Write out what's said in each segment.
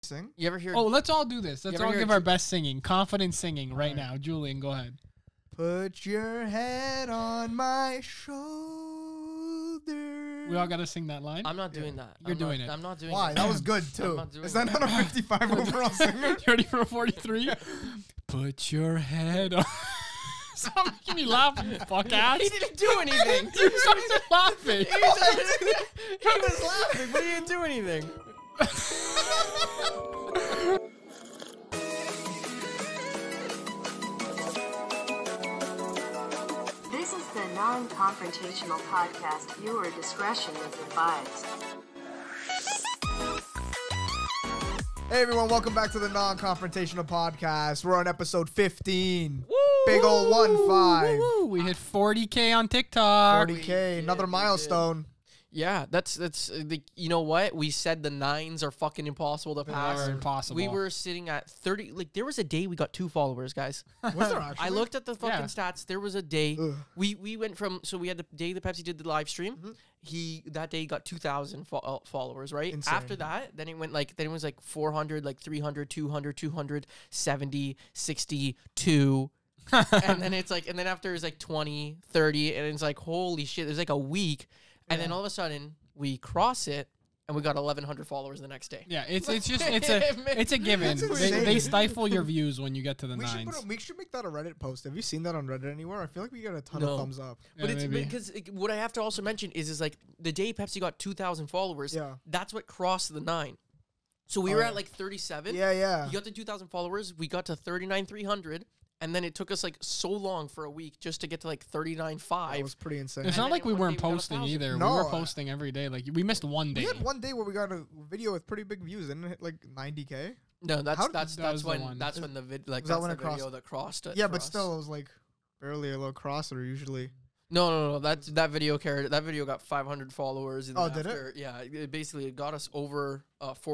Sing? You ever hear? Oh, let's all do this. Let's ever all hear give our best singing, confident singing right Alright. now. Julian, go ahead. Put your head on my shoulder. We all got to sing that line. I'm not doing that. You're doing it. I'm not doing Why? it. That was good too. not doing Is that that. not a 55 overall singer? You ready for 43? Put your head on. Stop making me laugh, you fuck ass. He didn't do anything. You started laughing. He was laughing, but he didn't do anything. This is the non-confrontational podcast. Viewer discretion is advised. Hey everyone, welcome back to the non-confrontational podcast. We're on episode 15. Big ol' 1-5. Woo, we hit 40K on TikTok. 40K, another milestone. Yeah, that's you know what? We said the 9s are fucking impossible to They pass. are impossible. We were sitting at 30. Like there was a day we got 2 followers, guys. Was there actually? I looked at the fucking Yeah. stats. There was a day Ugh. we went from, so we had the day that Pepsi did the live stream. Mhm. He that day got 2,000 followers, right? Insane. After that, then it went like, then it was like 400, like 300, 200, 200, 70, 62. And then it's like, and then after it's like 20, 30, and it's like, holy shit, there's like a week. And then all of a sudden we cross it and we got 1,100 followers the next day. Yeah, it's a given. That's They insane. stifle your views when you get to the we should, nines. we should make that a Reddit post. Have you seen that on Reddit anywhere? I feel like we get a ton No. of thumbs up. Yeah, But it's maybe. because what I have to also mention is like the day Pepsi got 2,000 followers, Yeah. that's what crossed the 9. So we Oh, were yeah. at like 37. Yeah, yeah. You got to 2,000 followers. We got to 39,300. And then it took us like so long for a week just to get to like 39,500. That was pretty insane. It's And not then like we one day weren't we got posting 1,000. either. No, we were posting every day. Like we missed one day. We had one day where we got a video with pretty big views. Didn't it hit like 90K? No, that's How- that's That was that's the when one. that's when the like Was that that's when the it crossed? video that crossed it. Yeah, for but us. still, it was like barely a little crosser usually. No. That video carried. That video got 500 followers. And Oh, then did it? after, Yeah, it basically got us over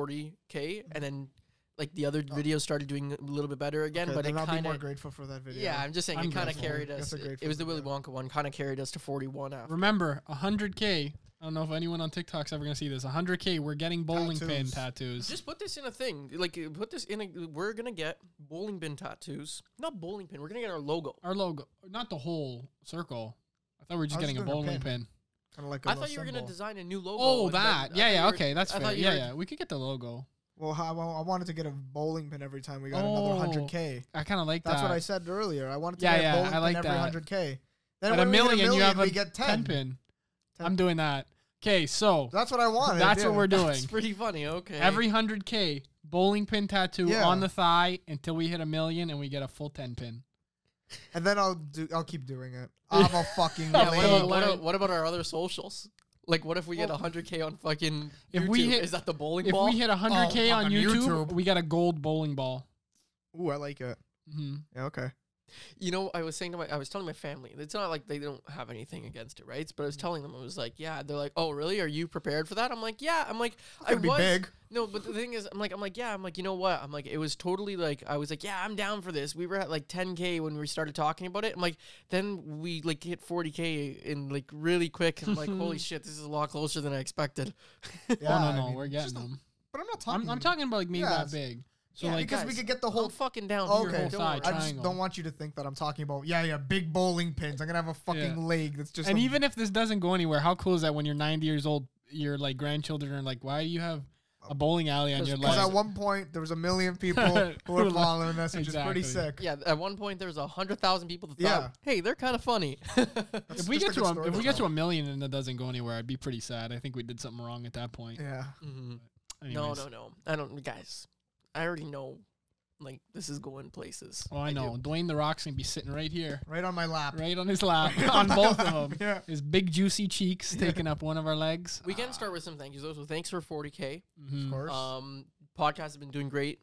40K, and then like the other videos started doing a little bit better again. Okay, But then it I'll be kind more of grateful for that video. yeah. I'm just saying I'm it kind of grateful. carried That's us. a It grateful was the Willy video. Wonka one. Kind of carried us to 41 after. Remember, 100K. I don't know if anyone on TikTok's ever gonna see this. 100K. We're getting bowling pin Tattoos. tattoos. Just put this in a thing. Like put this in a. We're gonna get bowling pin tattoos. Not bowling pin. We're gonna get our logo. Our logo, not the whole circle. I thought we were just I was getting a doing a bowling pin. pin. Kind of like a I little thought you were gonna symbol. design a new logo. Oh, and then- that. I Yeah, thought yeah. you were- Okay, that's I fair. thought you Yeah, were- yeah. We could get the logo. Well, I wanted to get a bowling pin every time we got Oh, another 100K. I kind of like That's that. what I said earlier. I wanted to Yeah, get yeah, a bowling I pin like every that. 100K. Then At when a we hit million, you have we a get 10 pin. 10. I'm doing that. Okay, so That's what I wanted. that's yeah. what we're doing. It's pretty funny. Okay. Every 100K bowling pin tattoo Yeah. on the thigh until we hit a million and we get a full 10 pin. And then I'll keep doing it. I'm a fucking Yeah, Yeah, what what, lame. about- about, what about our other socials? Like, what if we get 100K on fucking If YouTube? we hit- Is that the bowling If ball? we hit 100K Oh, on on YouTube, YouTube. we got a gold bowling ball. Ooh, I like it. Hmm. Yeah, okay. You know, I was telling my family, it's not like they don't have anything against it, right? But I was telling them, I was like, yeah. They're like, oh, really? Are you prepared for that? I'm like, yeah. I'm like, I It'd be was. big. No, but the thing is, yeah. I'm like, you know what? I'm like, it was totally like, I was like, yeah, I'm down for this. We were at like 10K when we started talking about it. I'm like, then we like hit 40K in like really quick. I'm like, holy shit, this is a lot closer than I expected. Yeah, Oh, I no, mean, we're it's getting just a- them. But I'm not talking. I'm talking about like maybe Yeah, that big. So Yeah, like, because we guys, could get the I'm whole. fucking down. Oh, here, okay. don't Full worry. side I just triangle. don't want you to think that I'm talking about big bowling pins. I'm gonna have a fucking Yeah. leg that's just. and a- even if this doesn't go anywhere, how cool is that when you're 90 years old, your like grandchildren are like, why do you have a bowling alley on your because leg? at one point there was 1 million people who were Who following us, which is Exactly. pretty sick. Yeah, at one point there was 100,000 people that Yeah. thought, hey, they're kind of funny. That's If we just get a to good a, story if we to get to tell. a million and it doesn't go anywhere, I'd be pretty sad. I think we did something wrong at that point. Yeah. No, Anyways. no. I don't, guys. I already know, like, this is going places. Oh, I know. do. Dwayne the Rock's gonna be sitting right here, Right on my lap. right on his lap, on both of them. Yeah. His big juicy cheeks taking up one of our legs. We can start with some thank yous, though. So thanks for 40K. Mhm. Of course. Podcast has been doing great.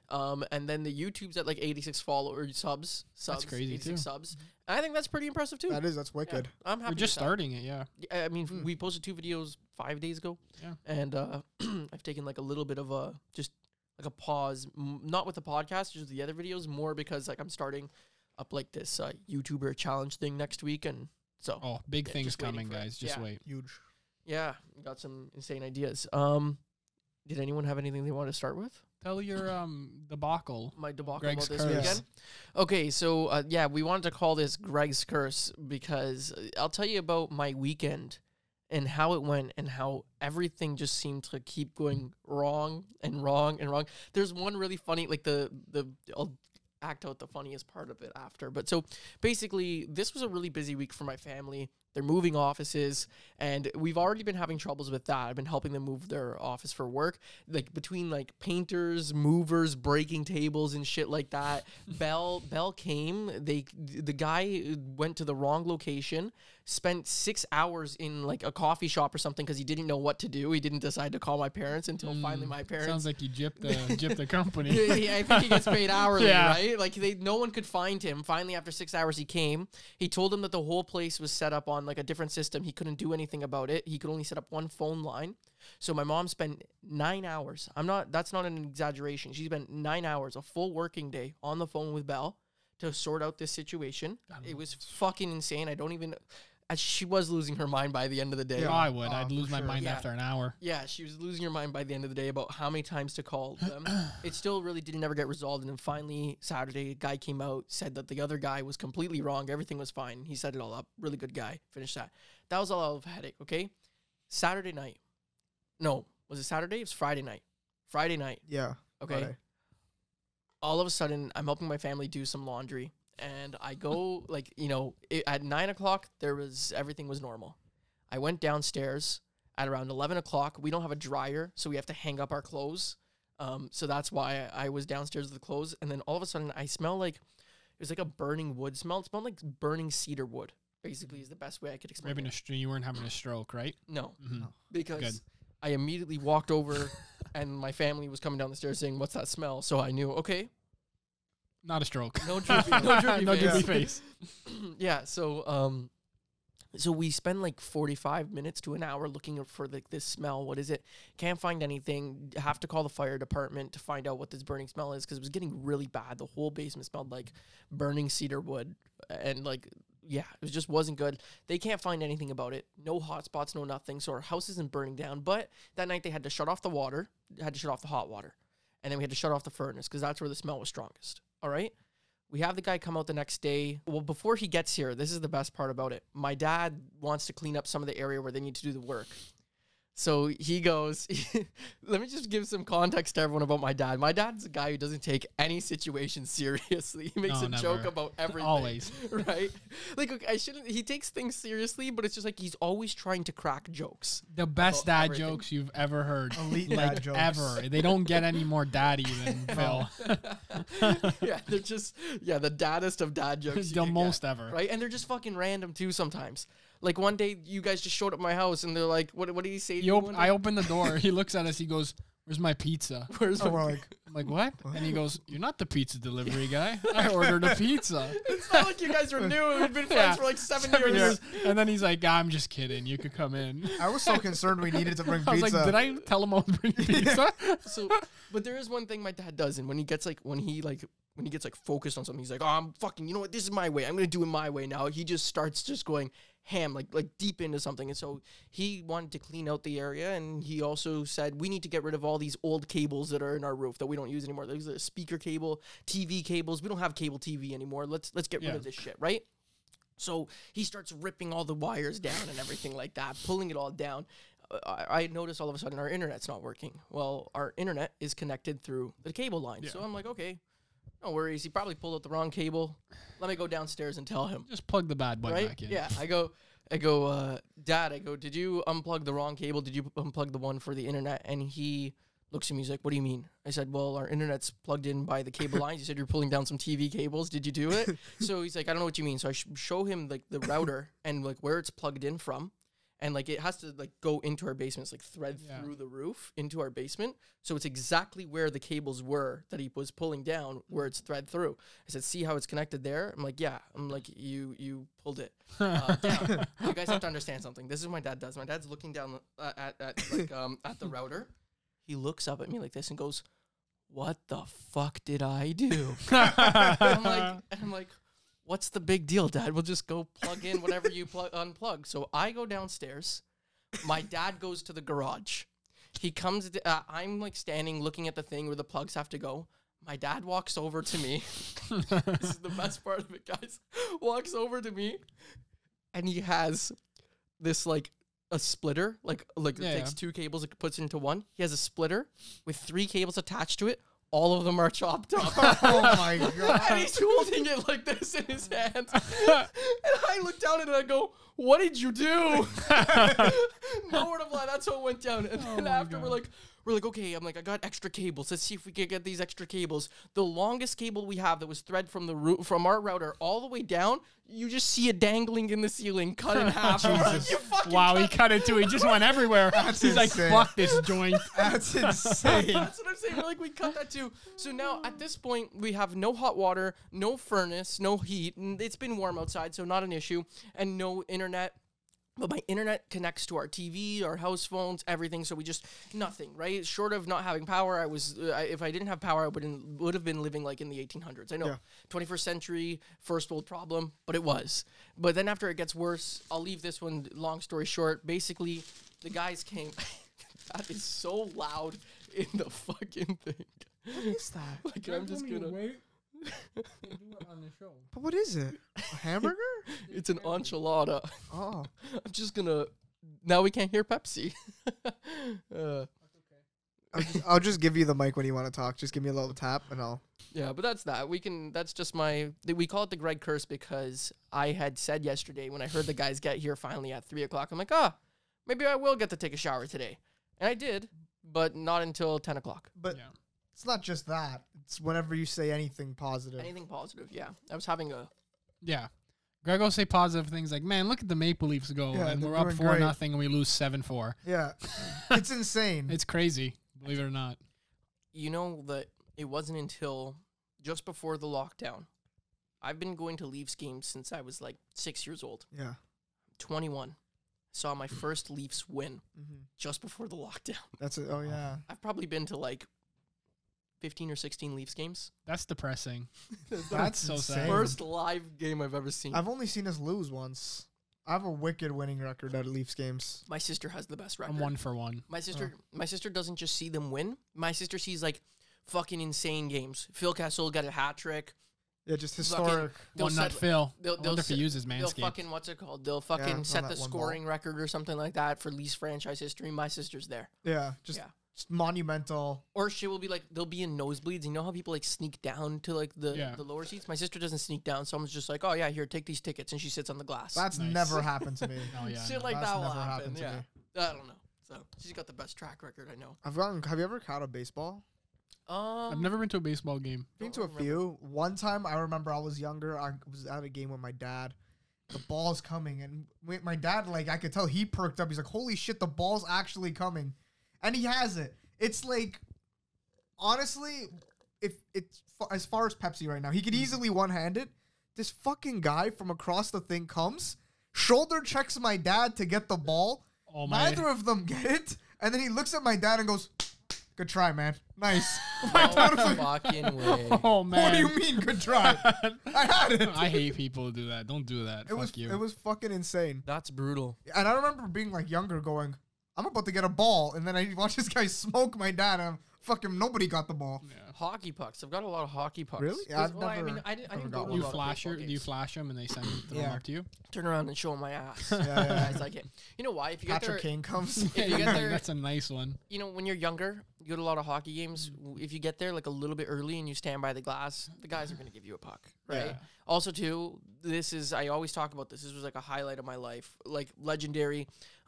And then the YouTube's at like 86 followers, subs. That's crazy, 86 too. subs. And I think that's pretty impressive, too. That's wicked. Yeah, I'm happy. We're just with that. starting it, yeah. I mean, Hmm. we posted 2 videos 5 days ago. Yeah. And I've taken like a little bit of a just like a pause, not with the podcast, just the other videos, more because like I'm starting up like this YouTuber challenge thing next week, and so Oh, big Yeah, things just waiting coming, for it. guys. Just Yeah. wait. Huge. yeah, got some insane ideas. Did anyone have anything they want to start with? Tell your debacle. My debacle Greg's about this curse. weekend. Okay, so yeah, we wanted to call this Greg's curse because I'll tell you about my weekend and how it went and how everything just seemed to keep going wrong and wrong and wrong. There's one really funny, like I'll act out the funniest part of it after. But so basically, this was a really busy week for my family. They're moving offices, and we've already been having troubles with that. I've been helping them move their office for work, like between like painters, movers, breaking tables and shit like that. Bell came. The guy went to the wrong location, spent 6 hours in like a coffee shop or something because he didn't know what to do. He didn't decide to call my parents until finally my parents. Sounds like you gypped the company. Yeah, I think he gets paid hourly, Yeah. right? Like no one could find him. Finally, after 6 hours, he came. He told him that the whole place was set up on like a different system. He couldn't do anything about it. He could only set up one phone line. So my mom spent 9 hours. That's not an exaggeration. She spent 9 hours, a full working day, on the phone with Bell to sort out this situation. It was fucking insane. She was losing her mind by the end of the day. Yeah, I would. I'd for lose my sure. mind Yeah. after an hour. Yeah, she was losing her mind by the end of the day about how many times to call them. It still really didn't ever get resolved. And then finally, Saturday, a guy came out, said that the other guy was completely wrong. Everything was fine. He set it all up. Really good guy. Finished that. That was all of a headache, okay? Saturday night. No, was it Saturday? It was Friday night. Friday night, Yeah. okay? Friday. All of a sudden, I'm helping my family do some laundry. And I go, like, at 9 o'clock, everything was normal. I went downstairs at around 11 o'clock. We don't have a dryer, so we have to hang up our clothes. So that's why I was downstairs with the clothes. And then all of a sudden, I smell like, it was like a burning wood smell. It smelled like burning cedar wood, basically, is the best way I could explain Maybe it. you weren't having a stroke, right? No, Mhm. because Good. I immediately walked over, and my family was coming down the stairs saying, "What's that smell?" So I knew, okay, Not a stroke. no droopy, no droopy No face. droopy face. Yeah, so we spend like 45 minutes to an hour looking for like this smell. What is it? Can't find anything. Have to call the fire department to find out what this burning smell is because it was getting really bad. The whole basement smelled like burning cedar wood, and like, yeah, it just wasn't good. They can't find anything about it. No hot spots, no nothing. So our house isn't burning down. But that night they had to shut off the water, had to shut off the hot water, and then we had to shut off the furnace because that's where the smell was strongest. All right. We have the guy come out the next day. Well, before he gets here, this is the best part about it. My dad wants to clean up some of the area where they need to do the work. So he goes, let me just give some context to everyone about my dad. My dad's a guy who doesn't take any situation seriously. He makes No, a never. joke about everything. Always. Right? Like, okay, he takes things seriously, but it's just like he's always trying to crack jokes. The best About dad everything. jokes you've ever heard. Elite like dad jokes. ever. They don't get any more daddy than Phil. Yeah, they're just, the daddest of dad jokes. you The can most get, ever. Right? And they're just fucking random too sometimes. Like one day you guys just showed up at my house and they're like, what did he say to you one day? I open the door. He looks at us. He goes, "Where's my pizza?" Where's So my we're like, I'm like, "What?" And he goes, "You're not the pizza delivery guy. I ordered a pizza." It's not like you guys were new. We've been friends Yeah. for like 7 7 years. years. And then he's like, "I'm just kidding. You could come in." I was so concerned we needed to bring I was pizza. like, "Did I tell him I was bringing pizza?" So, but there is one thing my dad does, and when he gets focused on something, he's like, "Oh, I'm fucking, you know what? This is my way. I'm gonna do it my way now." He just starts just going ham, like deep into something. And so he wanted to clean out the area, and he also said we need to get rid of all these old cables that are in our roof that we don't use anymore. There's a speaker cable, TV cables. We don't have cable TV anymore. Let's get rid Yeah. of this shit, right? So he starts ripping all the wires down and everything like that, pulling it all down. I noticed all of a sudden our internet's not working. Well, our internet is connected through the cable line. So I'm like, okay, no worries. He probably pulled out the wrong cable. Let me go downstairs and tell him. Just plug the bad boy Right? back in. Yeah. I go, Dad, did you unplug the wrong cable? Did you unplug the one for the internet? And he looks at me, he's like, what do you mean? I said, well, our internet's plugged in by the cable lines. You said you're pulling down some TV cables. Did you do it? So he's like, I don't know what you mean. So I show him like the router and like where it's plugged in from. And like it has to like go into our basement. It's like thread through the roof into our basement. So it's exactly where the cables were that he was pulling down, where it's thread through. I said, see how it's connected there? I'm like, yeah. I'm like, you pulled it down. You guys have to understand something. This is what my dad does. My dad's looking down at the router. He looks up at me like this and goes, what the fuck did I do? I'm like, what's the big deal, Dad? We'll just go plug in whatever you unplug. So I go downstairs. My dad goes to the garage. He comes. I'm like standing looking at the thing where the plugs have to go. My dad walks over to me. This is the best part of it, guys. Walks over to me, and he has this like a splitter, like it takes two cables, it puts into one. He has a splitter with 3 cables attached to it. All of them are chopped up. Oh my god! And he's holding it like this in his hands. And I look down at it and I go, "What did you do?" Nowhere to fly. That's how it went down. And then after we're like, okay, I'm like, I got extra cables. Let's see if we can get these extra cables. The longest cable we have that was thread from the from our router all the way down, you just see it dangling in the ceiling, cut in half. You fucking Wow, he cut it too. He just went everywhere. He's like, insane. fuck this joint. That's insane. That's what I'm saying. We're like, we cut that too. So now at this point, we have no hot water, no furnace, no heat. And it's been warm outside, so not an issue. And no internet. But my internet connects to our TV, our house phones, everything. So we just nothing, right? Short of not having power, I was if I didn't have power, I would have been living like in the 1800s. I know, 21st century, first world problem, but it was. But then after it gets worse, I'll leave this one. Long story short, basically, the guys came. That is so loud in the fucking thing. What is that? Like I'm just gonna. But what is it? A hamburger? It's an enchilada. Oh. I'm just gonna. Now we can't hear Pepsi. I'll just give you the mic when you want to talk. Just give me a little tap and I'll. Yeah, but that's that. That's just we call it the Greg curse because I had said yesterday when I heard the guys get here finally at 3 o'clock, I'm like, maybe I will get to take a shower today. And I did, but not until 10 o'clock. But it's not just that. It's whenever you say anything positive. Anything positive, yeah. I was having a... Yeah. Greg will say positive things like, man, look at the Maple Leafs go. Yeah, and they're we're up doing 4-0 great. and we lose 7-4. Yeah. It's insane. It's crazy, believe it or not. You know that it wasn't until just before the lockdown. I've been going to Leafs games since I was like 6 years old. Yeah. 21. Saw my first Leafs win just before the lockdown. That's it. Oh, yeah. I've probably been to like 15 or 16 Leafs games. That's depressing. That's so insane. sad. First live game I've ever seen. I've only seen us lose once. I have a wicked winning record at Leafs games. My sister has the best record. I'm 1 for 1. My sister doesn't just see them win. My sister sees like fucking insane games. Phil Kessel got a hat trick. Yeah, just Fucking- historic. They'll One nut set- Phil. they'll- I wonder if he they'll uses They'll Manscaped. fucking, what's it called? They'll on fucking set that the one ball. scoring record or something like that for Leafs franchise history. My sister's there. Yeah, just Yeah. monumental. Or she will be like, they'll be in nosebleeds. You know how people like sneak down to like the lower seats? My sister doesn't sneak down. Someone's just like, oh yeah, here, take these tickets. And she sits on the glass. That's Nice. never happened to me. Oh, yeah. Shit like That's that will never happen. happened to Yeah. me. I don't know. So she's got the best track record, I know. Have you ever caught a baseball? I've never been to a baseball game. Been to a few. One time, I remember I was younger. I was at a game with my dad. The ball's coming, and my dad, like, I could tell he perked up. He's like, "Holy shit, the ball's actually coming," and he has it. It's like, honestly, if it's as far as Pepsi right now, he could easily one-hand it. This fucking guy from across the thing comes, shoulder checks my dad to get the ball. Oh my! Neither of them get it, and then he looks at my dad and goes, "Good try, man. Nice." No fucking way. Oh man! What do you mean, good try? I had it. I hate people who do that. Don't do that. Fuck you. It was fucking insane. That's brutal. And I remember being like younger, going, "I'm about to get a ball," and then I watch this guy smoke my dad, and fucking nobody got the ball. Yeah. Hockey pucks. I've got a lot of hockey pucks. Really? Yeah, I've I never- mean, I didn't never go got to one. a lot of baseball Do you games. flash them and they send them Yeah. up to you? Turn around and show them my ass. Yeah. Guys like it. You know why? If you get Patrick there, Kane comes. if you get there, That's a nice one. you know, when you're younger, you go to a lot of hockey games. If you get there like a little bit early and you stand by the glass, the guys are going to give you a puck, right? Yeah. Also, too, I always talk about this. This was like a highlight of my life, like legendary.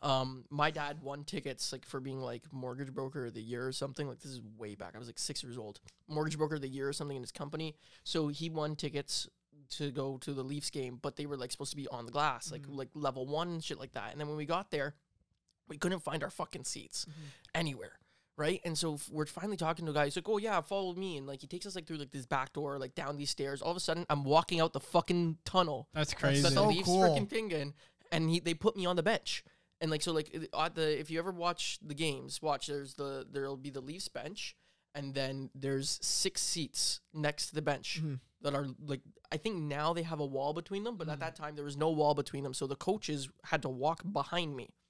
My dad won tickets like for being like mortgage broker of the year or something. Like this is way back. I was like 6 years old. Mortgage broker of the year or something in his company. So he won tickets to go to the Leafs game, but they were like supposed to be on the glass, like level 1 and shit like that. And then when we got there, we couldn't find our fucking seats anywhere. Right. And so we're finally talking to a guy. He's like, oh, yeah, follow me. And like he takes us like through like this back door, like down these stairs. All of a sudden, I'm walking out the fucking tunnel. That's crazy. That the So Leafs cool. freaking thing in. And they put me on the bench. And like, so like if you ever watch the games, there'll be the Leafs bench. And then there's 6 seats next to the bench that are like, I think now they have a wall between them. But at that time, there was no wall between them. So the coaches had to walk behind me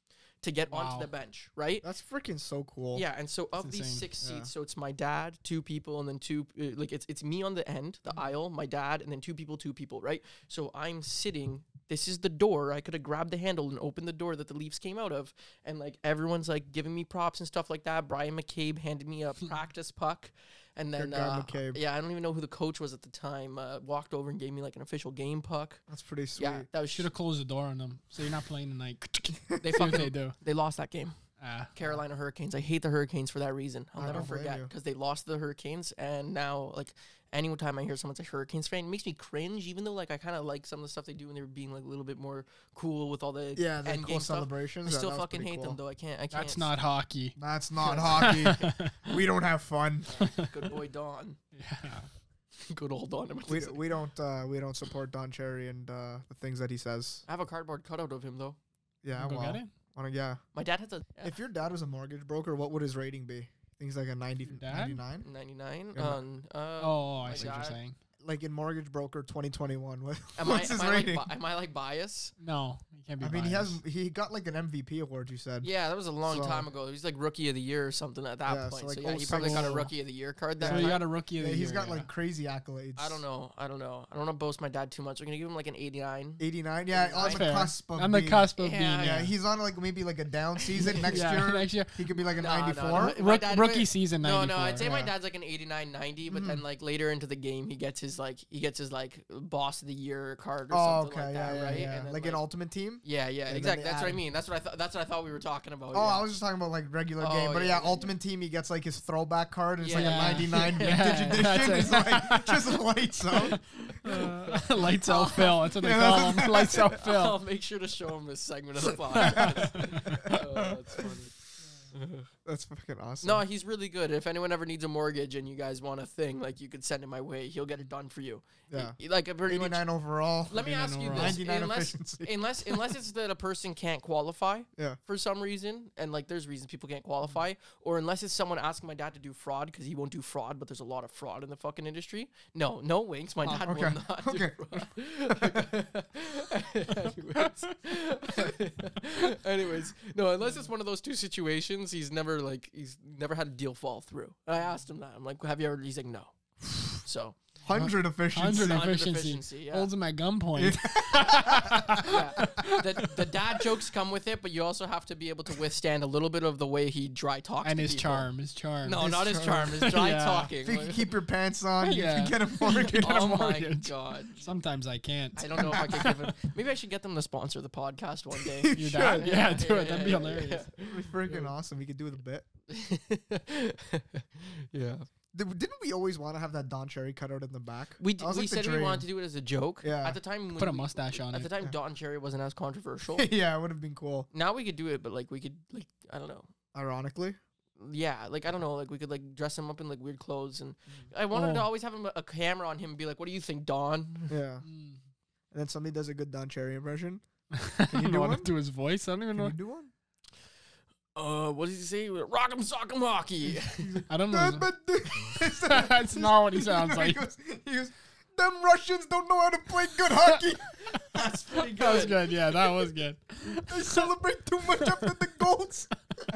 to get onto Wow. the bench, right? That's freaking so cool. Yeah, and so of these insane. 6 seats, Yeah. so it's my dad, 2 people, and then 2 like it's me on the end, the aisle, my dad, and then 2 people, right? So I'm sitting. This is the door. I could have grabbed the handle and opened the door that the Leafs came out of, and like everyone's like giving me props and stuff like that. Brian McCabe handed me a practice puck, and then Good guy, McCabe. yeah, I don't even know who the coach was at the time. Walked over and gave me like an official game puck. That's pretty sweet. Yeah, that was Should have closed the door on them, so you're not playing tonight. they See what fucking they do. they lost that game. Carolina. Carolina Hurricanes. I hate the Hurricanes for that reason. I'll I never don't blame forget you. because they lost to the Hurricanes, and now like any time I hear someone's a Hurricanes fan, it makes me cringe. Even though like I kind of like some of the stuff they do, and they were being like a little bit more cool with all the Yeah, the end cool game stuff. celebrations. I Yeah, still that was fucking pretty hate cool. them though. I can't. That's not hockey. That's not hockey. We don't have fun. Good boy Don. Yeah. Good old Don. We don't support Don Cherry and the things that he says. I have a cardboard cutout of him though. Yeah, Go well, get it. yeah. My dad has a If your dad was a mortgage broker, what would his rating be? Things like a 90, Dad? 99? 99 Yeah. on. Oh, I my see what you're dad. saying. Like in Mortgage Broker 2021. Am What's his I rating? like, am I like bias? No, you can't be. I mean, biased. he got like an MVP award. You said. Yeah, that was a long So- time ago. He was like rookie of the year or something at that Yeah, so point. like So, yeah, he probably got a 06. rookie of the year card that So time. you got a rookie of Yeah, the year. he's got yeah. like crazy accolades. I don't know. I don't want to boast my dad too much. I'm gonna give him like an 89. 89. Yeah, on the Fair. cusp of On the being- cusp of Yeah, being. Yeah, Yeah, he's on like maybe like a down season next Yeah, year. next year. He could be like a No, no, 94. no. My dad- Rookie season. No, 94. no, I'd say my yeah. dad's like an 89, 90, but then like later into the game, he gets his like boss of the year card or Oh, something okay, like yeah, that, yeah, right? yeah. And then, Like an ultimate team. Yeah, yeah, then exactly. they That's add what I him. mean. That's what I thought we were talking about. Oh, yeah. I was just talking about like regular Oh, game, but yeah, yeah, yeah, Ultimate Team, he gets like his throwback card. And it's like a Yeah. 99 Yeah, vintage that's edition. it. It's like just lights out. Lights out Phil. That's what they Yeah, call that's- him. Lights out I'll Phil. make sure to show him this segment of the podcast. Oh, that's funny. That's fucking awesome. No, he's really good. If anyone ever needs a mortgage and you guys want a thing, like you could send it my way. He'll get it done for you. Yeah. Like a pretty much. 89 overall. Let me ask you this: 99 unless, efficiency. unless it's that a person can't qualify, Yeah. for some reason, and like there's reasons people can't qualify, or unless it's someone asking my dad to do fraud because he won't do fraud, but there's a lot of fraud in the fucking industry. No winks. My dad okay. will not Okay. do fraud. Anyways, no, unless it's one of those two situations, he's never had a deal fall through. I asked him that. I'm like, have you ever? He's like, no. So 100 efficiency. 100 100 efficiency. efficiency, yeah. Holds him at gunpoint. yeah. The dad jokes come with it, but you also have to be able to withstand a little bit of the way he dry talks. And to his people. charm. His charm. No, His not his charm. charm. His dry Yeah. talking. If you Like- can keep your pants on, you Yeah. can get a mortgage. oh my mortgage. god. Sometimes I can't. I don't know if I could give him. Maybe I should get them to sponsor the podcast one day. Your should. dad? Yeah, do Yeah, it. That'd be yeah, hilarious. It'd be freaking awesome. We could do the bit. yeah. Didn't we always want to have that Don Cherry cutout in the back? We That was we like the said we dream. wanted to do it as a joke. Yeah. At the time, when Put a we- mustache on At it. the time, Don Cherry wasn't as controversial. Yeah, it would have been cool. Now we could do it, but like we could like I don't know. Ironically. Yeah, like I don't know, like we could like dress him up in like weird clothes, and I wanted to Oh. always have him a camera on him and be like, "What do you think, Don?" Yeah. Mm. And then somebody does a good Don Cherry impression. I you don't do know what one? to do his voice. I don't even Can know. you do one? What did he say? Rock'em sock'em hockey. I don't know. That's That's not what he sounds like. He goes, them Russians don't know how to play good hockey. That's pretty That was good. good. Yeah, that was good. They celebrate too much after the goals.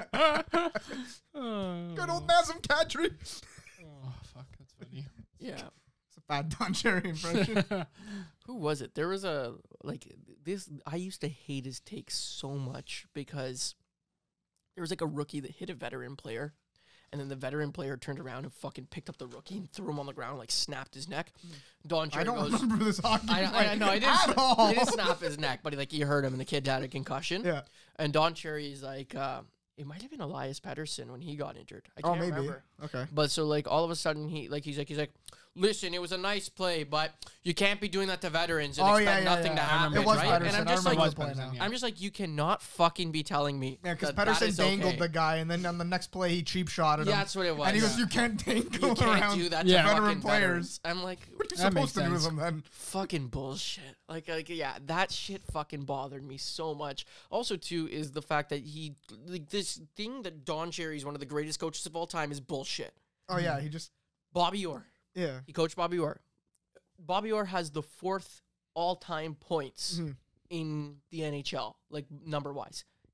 Good old Nazem Kadri. Oh, fuck. That's funny. Yeah. It's a bad Don Cherry impression. Who was it? There was a like this. I used to hate his takes so much because there was like a rookie that hit a veteran player, and then the veteran player turned around and fucking picked up the rookie and threw him on the ground, like snapped his neck. Don I Cherry don't goes. remember this hockey I know. I at all. He didn't snap his neck, but he hurt him, and the kid had a concussion. Yeah. And Don Cherry's like, it might have been Elias Pettersson when he got injured. I Oh, can't maybe. remember. Okay. But so like all of a sudden he's like, listen, it was a nice play, but you can't be doing that to veterans and Oh, expect yeah, nothing yeah. to I happen, remember it was right? Pettersson. And I'm I just remember like, the play now. Yeah. I'm just like, you cannot fucking be telling me. Yeah, because that that Pedersen is dangled okay. the guy, and then on the next play, he cheap shotted him. Yeah, that's what it was. And he goes, Yeah. you can't dangle You can't around do that Yeah. to veteran fucking players. veterans. I'm like, What are you That makes supposed to do with sense. them then? fucking bullshit. Like yeah, that shit fucking bothered me so much. Also, too, is the fact that he like this thing that Don Cherry is one of the greatest coaches of all time is bullshit. Oh, yeah, he just, Bobby Orr. yeah. He coached Bobby Orr. Bobby Orr has the 4th all-time points Mhm. in the NHL, like number-wise.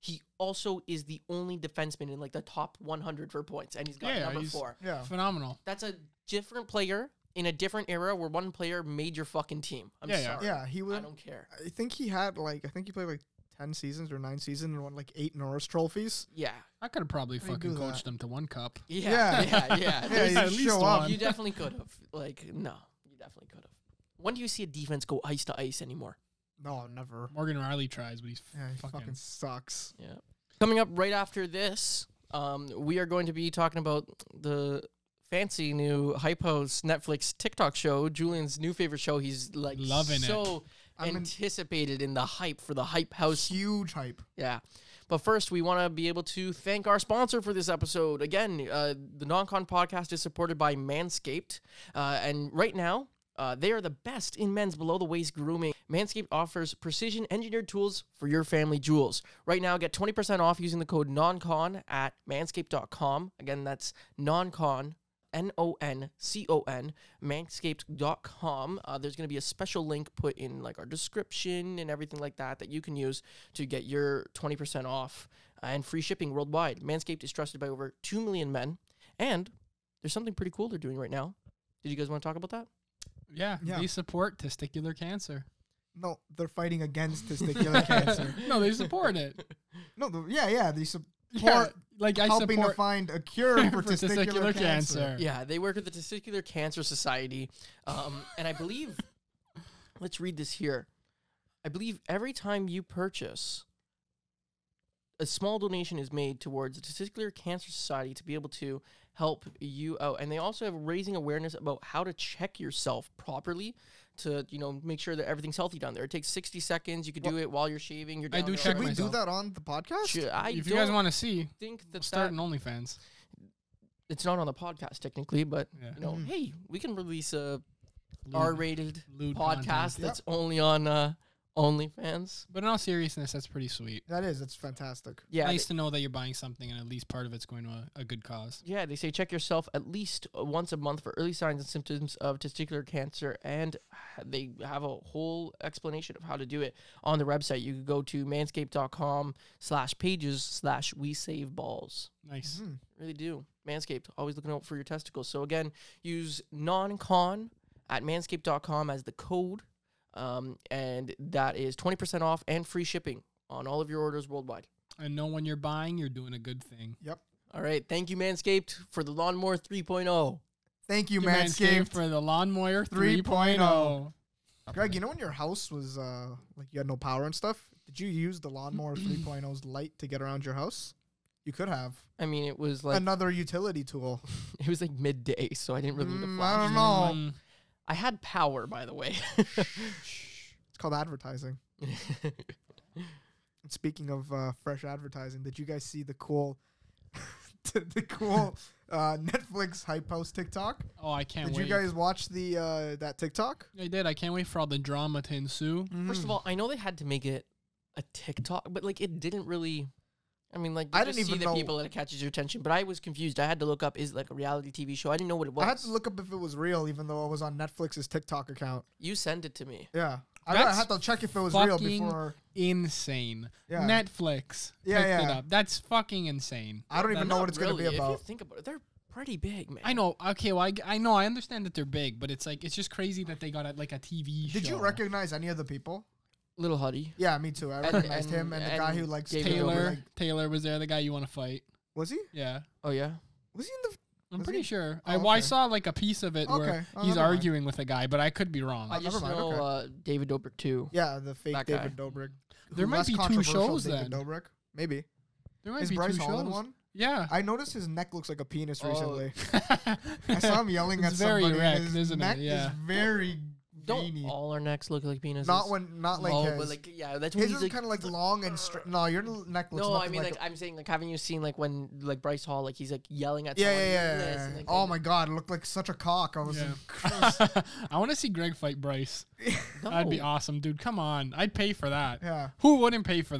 he also is the only defenseman in like the top 100 for points, and he's got number he's 4. Yeah. Phenomenal. That's a different player in a different era where one player made your fucking team. I'm Yeah, yeah. sorry. Yeah, he I would. don't care. I think he played like 10 seasons or 9 seasons and won like 8 Norris trophies. Yeah. I could have probably How do you fucking do coached that? them to 1 cup. Yeah. Yeah. Yeah. Yeah, There's- you at least show one. up. You definitely could have. Like, no, you definitely could have. When do you see a defense go ice to ice anymore? No, never. Morgan Riley tries, but he's Yeah, he fucking. fucking sucks. Yeah. Coming up right after this, we are going to be talking about the fancy new Hype House Netflix TikTok show, Julian's new favorite show. He's like Loving it. so I'm anticipated in the hype for the Hype House. Huge hype. Yeah. But first, we want to be able to thank our sponsor for this episode. Again, the Non-Con podcast is supported by Manscaped. And right now, they are the best in men's below-the-waist grooming. Manscaped offers precision-engineered tools for your family jewels. Right now, get 20% off using the code NONCON at manscaped.com. Again, that's NONCON, NONCON, manscaped.com. There's going to be a special link put in like our description and everything like that you can use to get your 20% off and free shipping worldwide. Manscaped is trusted by over 2 million men. And there's something pretty cool they're doing right now. Did you guys want to talk about that? Yeah, Yeah. they support testicular cancer. No, they're fighting against testicular cancer. No, they support it. No, they support Yeah, like I helping to support find a cure for for testicular testicular cancer. cancer. Yeah, they work with the Testicular Cancer Society. And I believe, let's read this here. I believe every time you purchase, a small donation is made towards the Testicular Cancer Society to be able to help you out. And they also have raising awareness about how to check yourself properly to, make sure that everything's healthy down there. It takes 60 seconds. You could do it while you're shaving. You're I down do there check Should we already. do myself. that on the podcast? I If you guys don't want to see, think we'll that start an OnlyFans. it's not on the podcast technically, but Yeah. Mhm. hey, we can release a Lewd- R-rated lewd podcast content. that's only on OnlyFans. But in all seriousness, that's pretty sweet. It's fantastic. Yeah, Nice to know that you're buying something and at least part of it's going to a good cause. yeah. They say check yourself at least once a month for early signs and symptoms of testicular cancer, and they have a whole explanation of how to do it on their website. You could go to manscaped.com/pages/WeSaveBalls. Nice. Mhm. Really do. Manscaped, always looking out for your testicles. So again, use non-con at manscaped.com as the code. And that is 20% off and free shipping on all of your orders worldwide. And know when you're buying, you're doing a good thing. All right. Thank you, Manscaped, for the Lawnmower 3.0. Thank you, Thank you, Manscaped. for the Lawnmower 3.0. 3.0. Greg, you know when your house was like you had no power and stuff? Did you use the Lawnmower 3.0's light to get around your house? You could have. I mean, it was like Another utility tool. it was like midday, so I didn't really need the I flash. don't know. I had power, by the way. It's called advertising. And speaking of fresh advertising, did you guys see the cool Netflix Hype House TikTok? Oh, I can't Did wait. you guys watch the that TikTok? I did. I can't wait for all the drama to ensue. First of all, I know they had to make it a TikTok, but like it didn't really. I mean, like you I just didn't see even the know- people that it catches your attention, but I was confused. I had to look up is it like a reality TV show. I didn't know what it was. I had to look up if it was real, even though it was on Netflix's TikTok account. You send it to me. Yeah, I That's had to check if it was real fucking before. Insane. Yeah. Netflix. Yeah, picked it yeah. up. That's fucking insane. I don't even know Not what it's gonna really. be If you about. think about it, they're pretty big, man. I know. Okay, well, I know. I understand that they're big, but it's like it's just crazy that they got like a TV show. Did you recognize any of the people? Little Huddy. Yeah, me too. I And- recognized him and the guy and who likes David Taylor. Taylor? Like, Taylor was there. The guy you want to fight. was he? Yeah, Oh yeah. Was he in the? I'm Was pretty he? sure. Oh, I okay. saw like a piece of it Okay. where Oh, he's never mind. arguing with a guy, but I could be wrong. I just never mind, know okay. David Dobrik too. Yeah, the fake That guy. David Dobrik. There might Less be two controversial shows David then. Dobrik. Maybe. There might Is be Bryce two Hall in shows. one? Yeah. I noticed his neck looks like a penis Oh. recently. I saw him yelling It's at very somebody. erect, and his isn't it? neck Yeah. is very Don't veiny. all our necks look like penises? Not like oh, his. but like yeah, that's when His he's is like. kind of like long and straight. No, your neck looks. No, I nothing mean like. like I'm saying like haven't you seen like when like Bryce Hall like he's like yelling at Yeah, someone yeah, like yeah. this, yeah. and, like, Oh my god, it looked like such a cock. I was Yeah. gross. I want to see Greg fight Bryce. no. That'd be awesome, dude. Come on. I'd pay for that. Yeah. Who wouldn't pay for that?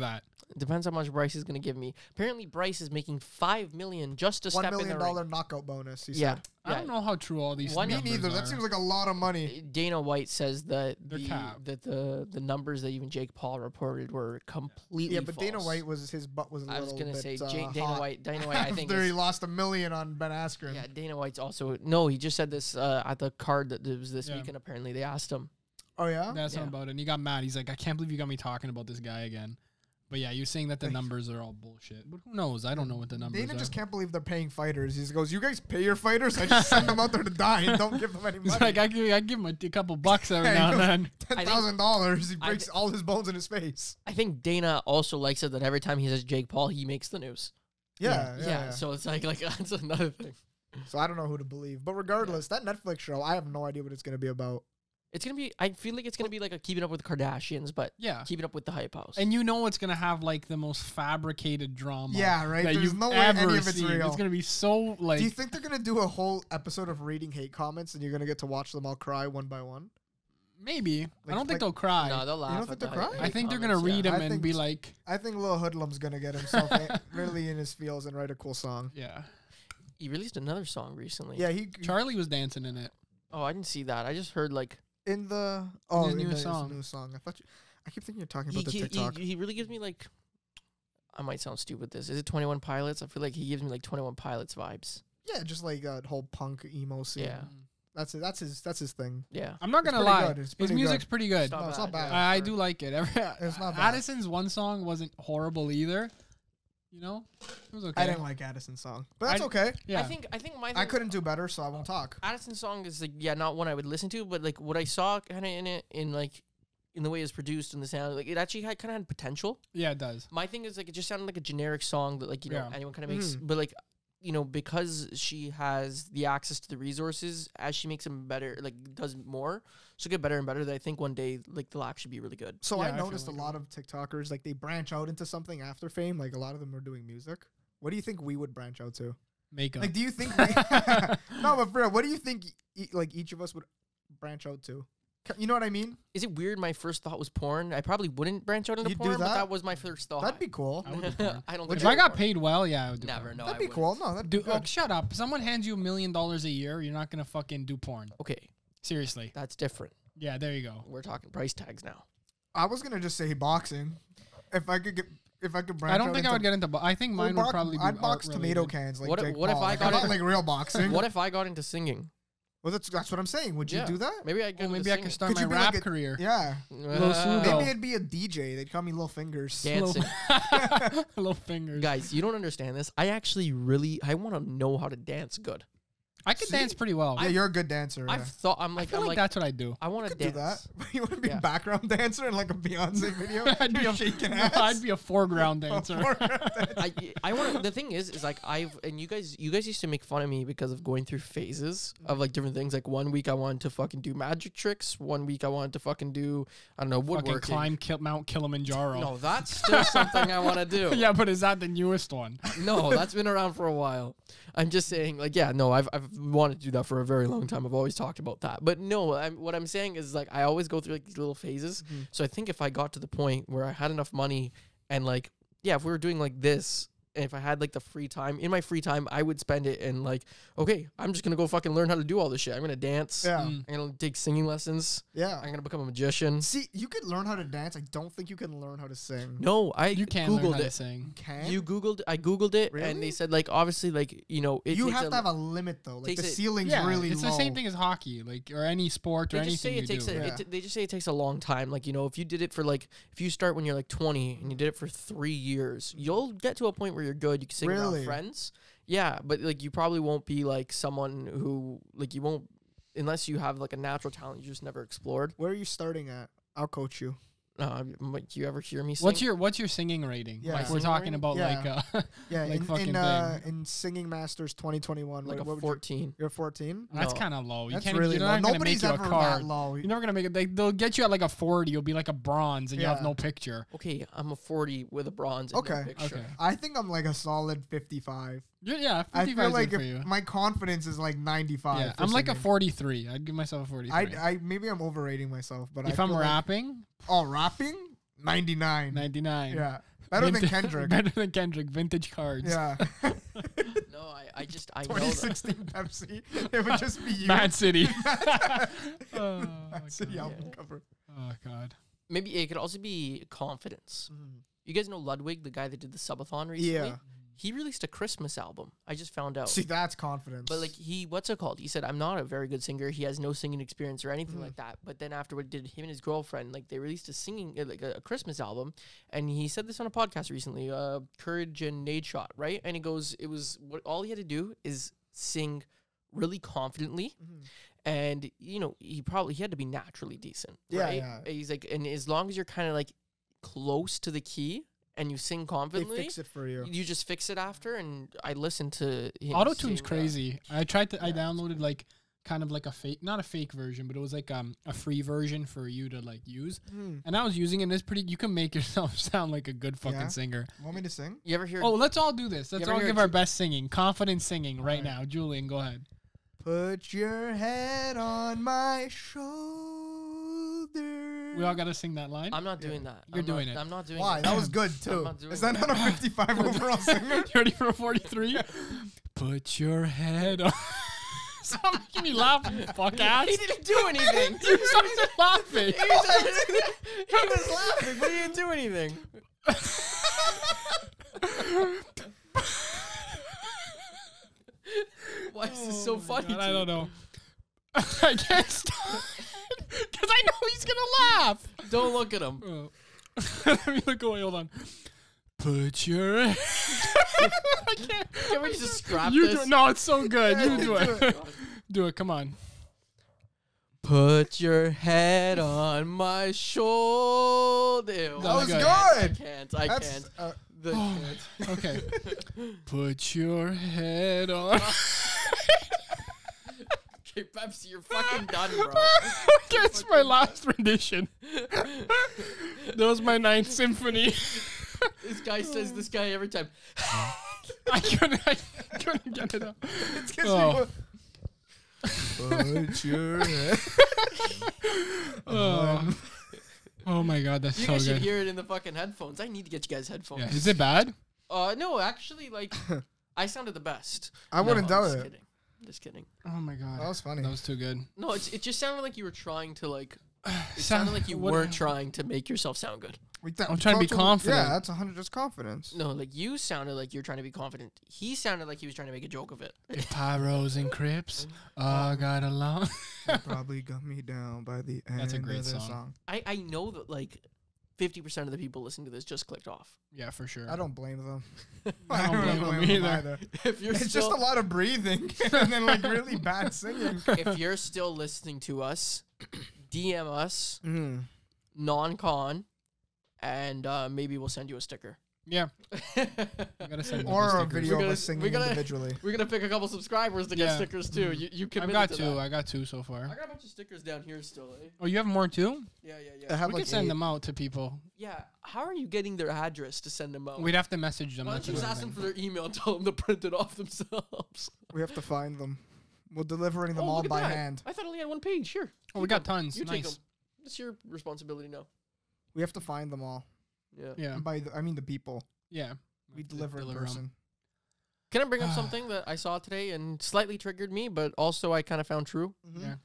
It depends how much Bryce is gonna give me. Apparently, Bryce is making $5 million just to $1 step in million the ring. knockout bonus. He Yeah, said. I don't know how true all these One- Me numbers neither. are. That seems like a lot of money. Dana White says that They're capped. the numbers that even Jake Paul reported were completely Yeah, but Dana false. White his butt was a I little was gonna bit, say hot Dana White. I think after he is, lost $1 million on Ben Askren. yeah, Dana White's also no. He just said this at the card that was this Yeah. weekend. Apparently, they asked him. Oh yeah. That's Yeah. something about it. And he got mad. He's like, I can't believe you got me talking about this guy again. But yeah, you're saying that the numbers are all bullshit. But who knows? I don't know what the numbers Dana are. just can't believe they're paying fighters. He goes, "You guys pay your fighters? I just send them out there to die and don't give them any He's money." like, I give him a couple bucks every Yeah, he now and goes- then. $10,000. He I breaks all his bones in his face. I think Dana also likes it that every time he says Jake Paul, he makes the news. Yeah. So it's like that's another thing. So I don't know who to believe, but regardless, that Netflix show, I have no idea what it's gonna be about. It's gonna be. I feel like it's gonna be like a Keeping Up with the Kardashians, but Yeah. Keeping Up with the Hype House. And you know it's gonna have like the most fabricated drama. Yeah, right. That There's you've no way ever any of it's seen. real. It's gonna be so like. Do you think they're gonna do a whole episode of reading hate comments and you're gonna get to watch them all cry one by one? maybe? I don't like- think they'll cry. no, they'll laugh. don't at think they'll the cry? hate I think they're gonna comments, read yeah. them I and think be s- like, I think Lil Hoodlum's gonna get himself really in his feels and write a cool song. yeah. He released another song recently. Yeah, he Charlie was dancing in it. Oh, I didn't see that. I just heard like in the His in newest his song. new song. I keep thinking you're talking he, about the he, TikTok. he really gives me like. I might sound stupid with this. Is it 21 Pilots? I feel like he gives me like 21 Pilots vibes. Yeah, just like a whole punk emo scene. Yeah. That's it. That's his thing. Yeah. I'm not It's gonna pretty lie. good. It's His pretty music's pretty good. It's No, it's not bad. yeah. I do like it. It's not bad. Addison's one song wasn't horrible either. You know, it was okay. I didn't like Addison's song, but that's I- okay. Yeah. I think my I couldn't do better, so I won't talk. Addison's song is like not one I would listen to, but like what I saw kind of in it in the way it's produced and the sound, like it actually kind of had potential. Yeah, it does. My thing is like it just sounded like a generic song that like Yeah. anyone kind of makes, but like because she has the access to the resources as she makes them better, like does more, she'll get better and better. That I think one day like they'll actually be really good. So Yeah, I I feel noticed like a lot of TikTokers like they branch out into something after fame. Like a lot of them are doing music. What do you think we would branch out to? Makeup. Like, do you think we no? But for real, what do you think? Like each of us would branch out to? You know what I mean? Is it weird? My first thought was porn. I probably wouldn't branch out into You'd do porn, but that? that was my first thought. That'd be cool. I would do porn. I don't. Would think If I got porn. paid well, yeah, I would do Never. porn. No, That'd I be wouldn't. cool. No, that'd be Dude, good. shut up. If someone hands you $1 million a year, you're not gonna fucking do porn. Okay, Seriously. that's different. Yeah, there you go. We're talking price tags now. I was gonna just say boxing. If I could branch I don't out think I into- would get into. I think mine would probably be. I'd box art tomato related. cans like What if- Jake what if Paul. I Like, got not into- like real boxing. What if I got into singing? Well, that's what I'm saying. Would you Yeah. do that? Maybe I Well, maybe I could start Could my you be rap like a- career. Yeah. Lil Sugo. Maybe it'd be a DJ. They'd call me Little Fingers. dancing. Little fingers. Guys, you don't understand this. I actually I want to know how to dance good. I could See? dance pretty well. Yeah, you're a good dancer. I've thought I'm I like feel like that's what I do. I want to do dance. that. You want to be Yeah. a background dancer in like a Beyonce video? I'd be You're a shaking no, ass. I'd be a foreground A dancer. foreground dancer. I want. The thing is like you guys used to make fun of me because of going through phases of like different things. Like 1 week I wanted to fucking do magic tricks. 1 week I wanted to fucking do I don't know Fucking woodworking. climb Mount Kilimanjaro. No, that's still something I want to do. Yeah, but is that the newest one? No, that's been around for a while. I'm just saying, like, yeah, no, I've wanted to do that for a very long time. I've always talked about that. But no, what I'm saying is, like, I always go through, like, these little phases. Mm-hmm. So I think if I got to the point where I had enough money and, like, yeah, if we were doing, like, this, and if I had, like, the free time, in my free time, I would spend it in, like, okay, I'm just going to go fucking learn how to do all this shit. I'm going to dance. Yeah. Mm. I'm going to take singing lessons. Yeah. I'm going to become a magician. See, you could learn how to dance. I don't think you can learn how to sing. No, I You can't learn Googled how to it. sing. Can I Googled it, and Really? they said, like, obviously, like, you know, it you takes have to have a limit though. Like takes the it- ceiling's Yeah, really it's low. the same thing as hockey, like or any sport or They just say anything it you takes do. Yeah. they just say it takes a long time. Like, you know, if you did it for like if you start when you're like 20 and you did it for 3 years, you'll get to a point where you're good. You can sing around Really? friends. Yeah, but like you probably won't be like someone who like you won't unless you have like a natural talent you just never explored. Where are you starting at? I'll coach you. Like, you ever hear me sing? What's your singing rating? Yeah. Like My we're singing talking rating? about Yeah. Yeah, Like fucking in Singing Masters 2021. like what a would 14? You're 14. that's No. kind of low. You That's can't. really You're low. not gonna Nobody's make you a ever card. that low. You're never gonna make it. They'll get you at like a 40. You'll be like a bronze, and you have Yeah. no picture. Okay, I'm a 40 with a bronze and no Okay. picture. Okay. I think I'm like a solid 55. Yeah, 55 I feel like good if for you. my confidence is like 95. Yeah, for I'm like a singing. 43. I'd give myself a 43. I maybe I'm overrating myself, but if I I'm feel like- rapping, rapping 99. 99. Yeah. Better than Kendrick. Better than Kendrick. Vintage cards. Yeah. No, I know that. 2016 Pepsi. It would just be you. Mad City. Oh, my City God. album cover. Oh God. Maybe it could also be confidence. Mm-hmm. You guys know Ludwig, the guy that did the subathon recently? Yeah. He released a Christmas album. I just found out. See, that's confidence. But like what's it called? He said, I'm not a very good singer. He has no singing experience or anything Mm. like that. But then afterward, did him and his girlfriend, like they released a singing, like a Christmas album. And he said this on a podcast recently, Courage and Nadeshot, right? And he goes, it was all he had to do is sing really confidently. Mhm. And, you know, he had to be naturally decent. Yeah, right? yeah. He's like, and as long as you're kind of like close to the key and you sing they confidently, fix it for you. you just fix it after. And I listened to him. Auto-tune's sing, crazy. I tried to. I yeah. downloaded like kind of like a fake, not a fake version, but it was like a free version for you to like use. Hmm. And I was using it. And it's pretty. You can make yourself sound like a good fucking Yeah? singer. Want me to sing? You ever hear? Oh, let's all do this. Let's ever all hear give a our Ju- best singing, confident singing right Alright. now. Julian, go ahead. Put your head on my shoulder. We all got to sing that line. I'm not doing that. You're I'm not- doing it. I'm not doing Why? it. That was good I'm too. not doing Is that that. not a 55 overall singer? You ready for a 43? Put your head on. Stop making me laugh, you fuck ass. He didn't do anything. You started laughing. he was laughing, but he didn't do anything. Why is this so funny? God, to I you? don't know. I can't stop. Because I know he's going to laugh. Don't look at him. Oh. Let me look away. Hold on. Put your. I can't. Can we just scrap You this? do it. No, it's so good. Yeah, You do do it. Do it. Come on. Put your head on my shoulder. That That was good. I good. can't. I That's, can't. uh, Okay. Put your head on. Okay, Pepsi, you're fucking done, bro. Okay, it's my last rendition. That was my ninth symphony. This guy says this guy every time. I couldn't get it up. it's 'cause Oh. Put your head. Oh my god, that's You so guys should good. hear it in the fucking headphones. I need to get you guys headphones. Yeah. Is it bad? No, actually, like, I sounded the best. I wouldn't no, I'm doubt just it. Kidding. Just kidding. Oh my god. That was funny. That was too good. No, it just sounded like you were trying to, like, it Sound- sounded like you what- were trying to make yourself sound good. I'm trying to be confident. Yeah, that's 100 just confidence. No, like, you sounded like you were trying to be confident. He sounded like he was trying to make a joke of it. If Pyros and Crips all got along. You probably got me down by the end That's a great of the song. I know that, like, 50% of the people listening to this just clicked off. Yeah, for sure. I don't blame them. I don't blame them either. If you're It's still, just a lot of breathing and then like really bad singing. if you're still listening to us, DM us, non-con, and maybe we'll send you a sticker. Yeah. I gotta send Or a stickers. video We're of gonna- us singing we're gonna- individually. We're gonna pick a couple subscribers to get Yeah. stickers too. You I've committed got to two. that. I got two so far. I got a bunch of stickers down here still. Eh? Oh, you have more too? Yeah, I yeah. have We like could send 8. them out to people. Yeah. How are you getting their address to send them out? We'd have to message them. Why don't That's you just another ask them thing. for their email and tell them to print it off themselves? We have to find them. We're delivering them Oh, all look at by that. hand. I thought I only had one page. Here. Oh, we got tons. You take Nice. them. It's your responsibility now. We have to find them all. Yeah. Yeah. And by the, I mean the people. Yeah. We have to deliver in 'em. person. Can I bring up something that I saw today and slightly triggered me, but also I kind of found true? Yeah.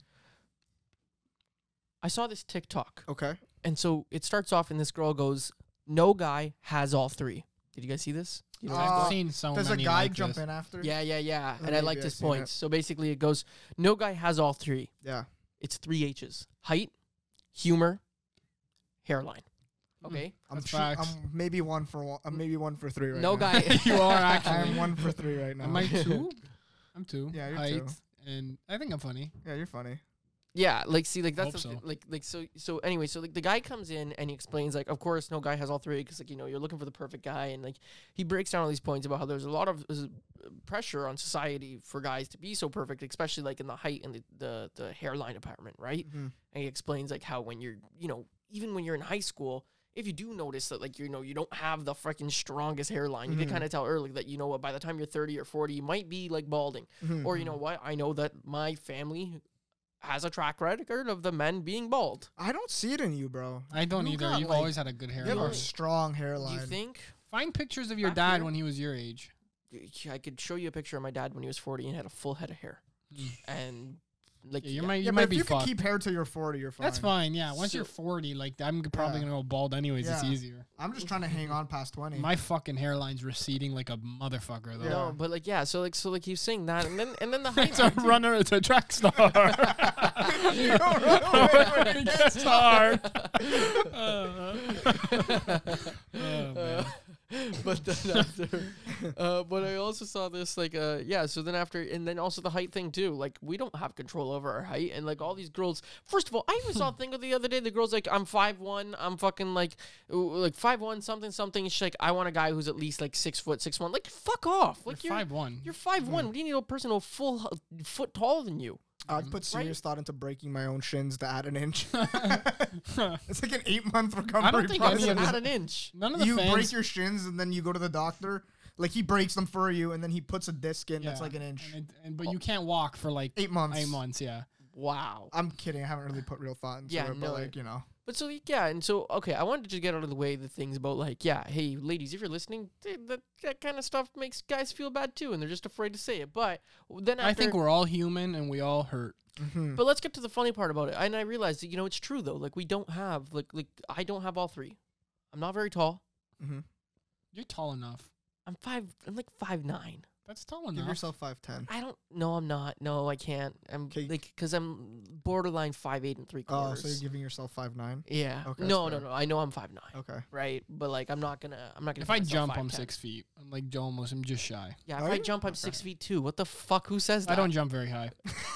I saw this TikTok. Okay. And so it starts off and this girl goes, no guy has all three. Did you guys see this? You know what's Uh, going I've seen so Does a many guy like jump this. in after? Yeah. And I maybe like I've this seen point. it. So basically it goes, no guy has all three. Yeah. It's 3 H's. Height, humor, hairline. Okay? I'm, That's sure, facts. I'm maybe one for one. I'm maybe 1 for 3 right No now. guy. You are I'm actually. 1 for 3 right now. Am I two? I'm two. Yeah, you're Height, two. and I think I'm funny. Yeah, you're funny. Yeah, like see, like that's Hope the so. like so anyway, so like the guy comes in and he explains like, of course, no guy has all three because like you're looking for the perfect guy, and like he breaks down all these points about how there's a lot of pressure on society for guys to be so perfect, especially like in the height and the hairline department, right? Mhm. And he explains like how when you're even when you're in high school, if you do notice that like you don't have the freaking strongest hairline, you can Mhm. kind of tell early that what by the time you're 30 or 40, you might be like balding. Mhm. Or you know what? I know that my family has a track record of the men being bald. I don't see it in you, bro. I don't You either. got, You've like- always had a good You have hairline. a strong Do hairline. you think? Find pictures of your Back dad here? when he was your age. I could show you a picture of my dad when he was 40 and had a full head of hair. And like Yeah, you yeah. might Yeah, you but might if be you can fucked. keep hair till you're 40, you're fine. That's fine. Yeah, once So- you're 40, like I'm probably Yeah. gonna go bald anyways. It's Yeah. easier. I'm just trying to hang on past 20. My fucking hairline's receding like a motherfucker though. Yeah. No, but like yeah, so like he's saying that, and then the height. It's a thing, too. runner. It's a track star. Wait, It's hard. Oh, man. But then after, but I also saw this like yeah. So then after, and then also the height thing too. Like we don't have control over our height, and like all these girls. First of all, I even saw a thing the other day. The girl's like, I'm 5'1", I'm fucking like 5'1" something. She's like, I want a guy who's at least like 6 foot 6'1". Like fuck off. Like You're 5'1". You're 5'1". What do you need a person a full foot taller than you? I'd put serious thought into breaking my own shins to add an inch. None It's like an 8-month recovery think process. any of Not an inch. of the You fans. break your shins and then you go to the doctor. Like he breaks them for you and then he puts a disc in that's Yeah. like an inch. But you can't walk for like 8 months. 8 months. Yeah. Wow. I'm kidding. I haven't really put real thought into Yeah, it, no. but like, you know. But so yeah, and so okay, I wanted to just get out of the way the things about like yeah, hey ladies, if you're listening, that kind of stuff makes guys feel bad too, and they're just afraid to say it. But then after, I think we're all human and we all hurt. But let's get to the funny part about it. And I realized that it's true though. Like we don't have like I don't have all three. I'm not very tall. You're tall enough. I'm like 5'9". That's tall Give enough. yourself 5'10". I don't. No, I'm not. No, I can't. I'm 'Kay. like because I'm borderline 5'8" and 3/4. Oh, so you're giving yourself 5'9"? Yeah. Okay, No, that's no, fair. I know I'm 5'9". Okay. Right, but like I'm not gonna. If give I myself jump, I'm 5'10". 6 feet. I'm like Joe almost. I'm just shy. Yeah, if Are I you? jump, I'm Okay. 6 feet too. What the fuck? Who says that? I don't jump very high.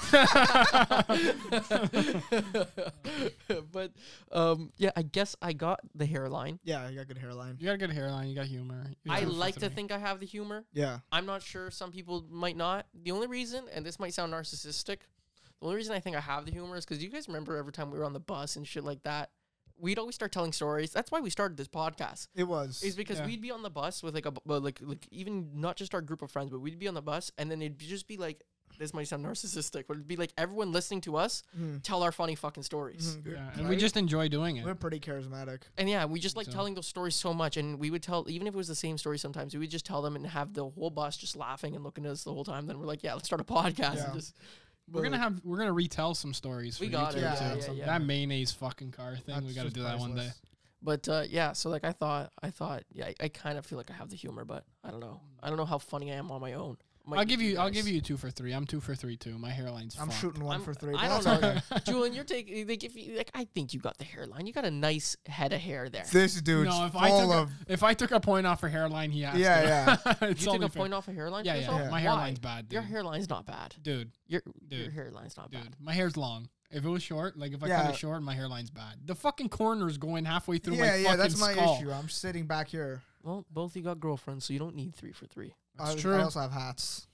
But yeah, I guess I got the hairline. Yeah, you got good hairline. You got a good hairline. You got humor. You're I 2 for like to 3. think I have the humor. Yeah. I'm not sure. Some people might not. The only reason, and this might sound narcissistic, the only reason I think I have the humor is because you guys remember every time we were on the bus and shit like that, we'd always start telling stories. That's why we started this podcast. It was. Is because Yeah. we'd be on the bus with like even not just our group of friends, but we'd be on the bus and then it'd just be like, this might sound narcissistic, but it'd be like everyone listening to us tell our funny fucking stories. Yeah, and we just enjoy doing it. We're pretty charismatic. And yeah, we just like So- telling those stories so much, and we would tell, even if it was the same story sometimes, we would just tell them and have the whole bus just laughing and looking at us the whole time. Then we're like, yeah, let's start a podcast. Yeah. And just, We're gonna retell some stories. We for got YouTube it, yeah, too. yeah, yeah. That mayonnaise fucking car thing. We That's got to just do that one day. priceless. But yeah, so like I thought, yeah, I kind of feel like I have the humor, but I don't know how funny I am on my own. Might I'll be give you you. I'll guys. give you 2 for 3. I'm 2 for 3 too. My hairline's. I'm fucked. shooting 1 for 3. I but don't know, that's okay. Julian. You're taking like if you like, I think you got the hairline. You got a nice head of hair there. This dude's No, full if I took a point off for hairline, he has Yeah, to. You It's took only a fair. point off a hairline. Yeah, for yeah. yourself? My Why? hairline's bad, Your dude. hairline's not bad. Dude, Your Dude. hairline's not dude, bad. my hair's long. If it was short, like if I cut Yeah. it short, my hairline's bad. The fucking corner's going halfway through my Yeah, fucking yeah, that's my skull. issue. I'm sitting back here. Well, both you got girlfriends, so you don't need 3 for 3. That's I true. also have hats.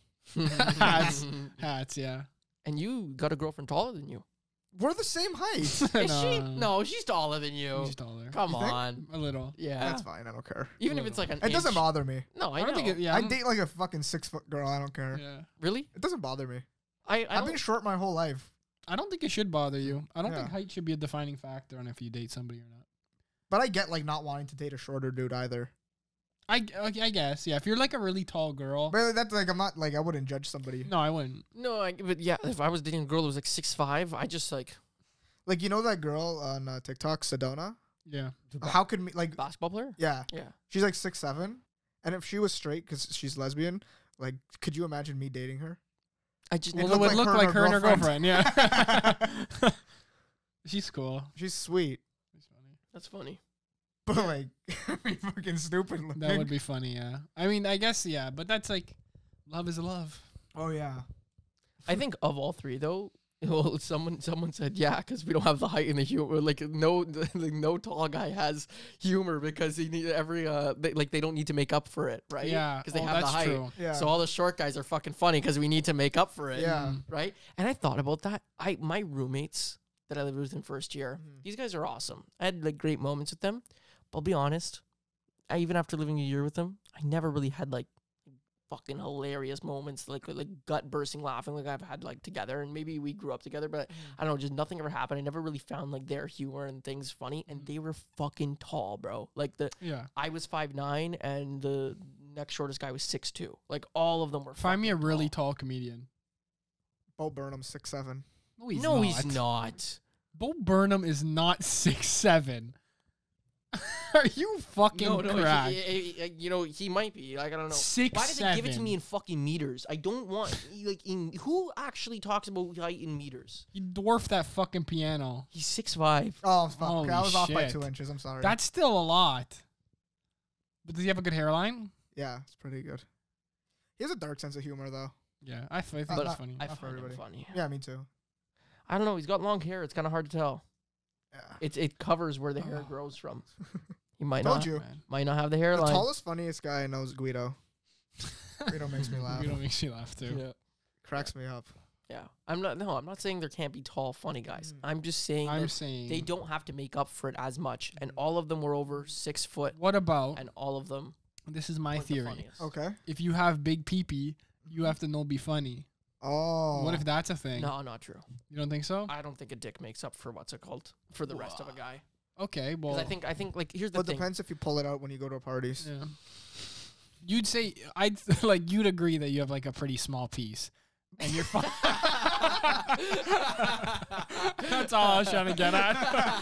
Hats, yeah. And you got a girlfriend taller than you. We're the same height. Is she? No, she's taller than you. He's taller. Come You think? on. A little. Yeah. That's fine. I don't care. Even if it's like an It doesn't inch. bother me. No, I I know. don't think it. Yeah. I I'm- date like a fucking 6-foot girl. I don't care. yeah. Really? It doesn't bother me. I I've don't, been short my whole life. I don't think it should bother you. I don't Yeah. think height should be a defining factor on if you date somebody or not. But I get like not wanting to date a shorter dude either. I guess, yeah. If you're like a really tall girl, But that's like I'm not like I wouldn't judge somebody. no, I wouldn't. No, but yeah, if I was dating a girl that was like 6'5", I just like Like you know that girl on TikTok, Sedona? Yeah. How could me like basketball player. yeah, Yeah. she's like 6'7", and if she was straight because she's lesbian, like could you imagine me dating her? I just It Well, it would look like her and her girlfriend. Yeah. She's cool. She's sweet, She's funny. that's funny. but like fucking stupid looking. That would be funny, yeah. I mean, I guess, yeah, but that's like, love is love. Oh yeah. I think of all three though. Well, someone said yeah, because we don't have the height and the humor. Like no tall guy has humor because he need every they don't need to make up for it, right? Yeah. because they oh, have the that's height. true. Yeah. So all the short guys are fucking funny because we need to make up for it. Yeah. Right. And I thought about that. My roommates that I lived with in first year, Mhm. these guys are awesome. I had like great moments with them. But I'll be honest, even after living a year with them, I never really had like fucking hilarious moments, like gut bursting laughing, like I've had like together, and maybe we grew up together, but I don't know, just nothing ever happened. I never really found like their humor and things funny, and they were fucking tall, bro. Like I was 5'9", and the next shortest guy was 6'2". Like all of them were. Find me a fucking really tall comedian. Bo Burnham 6'7". No, he's not. Bo Burnham is not 6'7". Are you fucking cracked? He might be. Like, I don't know. 6'7". Why did they give it to me in fucking meters? I don't want, who actually talks about height in meters? You dwarf that fucking piano. He's 6'5". Oh, fuck. Holy I was off by shit. 2 inches. I'm sorry. That's still a lot. But does he have a good hairline? Yeah, it's pretty good. He has a dark sense of humor, though. Yeah, I think But that's funny. I Not for find him everybody. funny. Yeah, me too. I don't know. He's got long hair. It's kind of hard to tell. Yeah. It covers where the hair grows from. He might Told not. you. Might not have the The hairline. tallest, funniest guy I know is Guido. Guido makes me laugh. Guido makes you laugh too. Yeah. Cracks me up. Yeah. I'm not saying there can't be tall, funny guys. I'm just saying I'm that saying they don't have to make up for it as much. And all of them were over 6 foot, What about and all of them this is my weren't the theory. funniest. Okay. If you have big pee-pee, you have to know be funny. Oh. What if that's a thing? No, not true. You don't think so? I don't think a dick makes up for what's it called for the rest of a guy. Okay, well, Because I think like here's the Well, it thing. depends if you pull it out when you go to parties. yeah. You'd say you'd agree that you have like a pretty small piece, and you're fine. That's all I was trying to get at.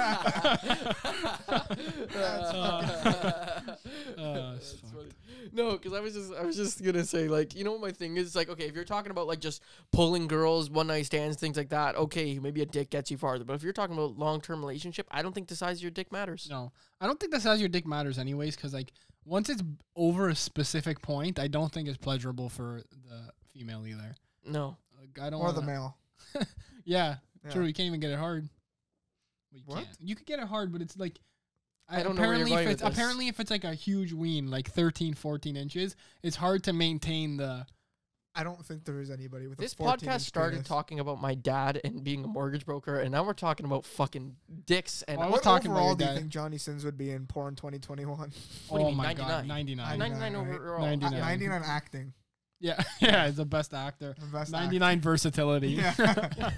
That's funny. No, because I was just gonna say, like, you know what my thing is? Like, okay, if you're talking about like just pulling girls, one night stands, things like that, okay, maybe a dick gets you farther. But if you're talking about long term relationship, I don't think the size of your dick matters. No, I don't think the size of your dick matters anyways, because like once it's over a specific point, I don't think it's pleasurable for the female either. No. Like, I don't. Or the wanna- male. Yeah, Yeah. true. You can't even get it hard. Well, you What? can't. You could get it hard, but it's like. I don't know where you're going with this. Apparently, if it's like a huge ween, like 13, 14 inches, it's hard to maintain the. I don't think there is anybody with This a 14 podcast inch started penis. talking about my dad and being a mortgage broker, and now we're talking about fucking dicks. And Well, I was What talking about overall your do you dad. think Johnny Sins would be in porn 2021? What do you Oh mean, my god, 99? 99. 99 right? overall. 99. 99 acting. Yeah, yeah, he's the best actor. The best 99 versatility. actor. Yeah.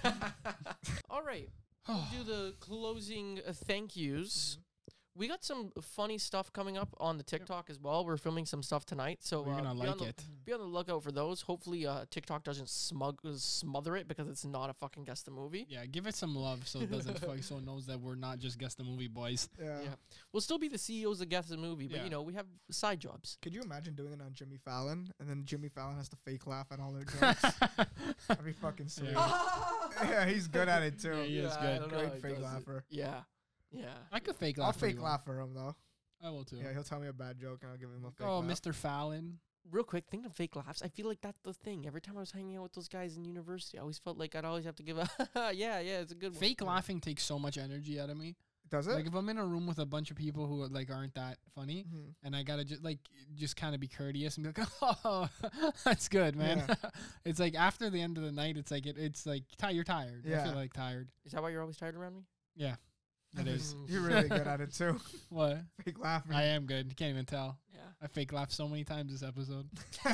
All right. We'll do the closing thank yous. We got some funny stuff coming up on the TikTok as well. We're filming some stuff tonight, so You're gonna be like on the, it. Be on the lookout for those. Hopefully, TikTok doesn't smother it because it's not a fucking guess the movie. Yeah, give it some love so it doesn't fuck, so it knows that we're not just guess the movie boys. Yeah. Yeah. We'll still be the CEOs of Guess the Movie, but Yeah. you know, we have side jobs. Could you imagine doing it on Jimmy Fallon, and then Jimmy Fallon has to fake laugh at all their jokes? That'd be fucking sweet. Yeah, he's good at it too. Yeah, he is I good. don't know Great how he fake does it. laugher. Yeah. Yeah. I could fake laugh. I'll pretty fake well. laugh for him though. I will too. Yeah, he'll tell me a bad joke, and I'll give him a fake Oh, laugh. Mr. Fallon. Real quick, thinking of fake laughs, I feel like that's the thing. Every time I was hanging out with those guys in university, I always felt like I'd always have to give a yeah, it's a good one. Fake laughing takes so much energy out of me. Does it? Like if I'm in a room with a bunch of people who like aren't that funny, Mhm. and I gotta just kind of be courteous and be like, oh, that's good, man. Yeah. It's like after the end of the night, it's like it's like you're tired. I Yeah. feel like tired. Is that why you're always tired around me? Yeah, it is. You're really good at it too. What? Fake laughing. I am good. You can't even tell. Yeah. I fake laughed so many times this episode.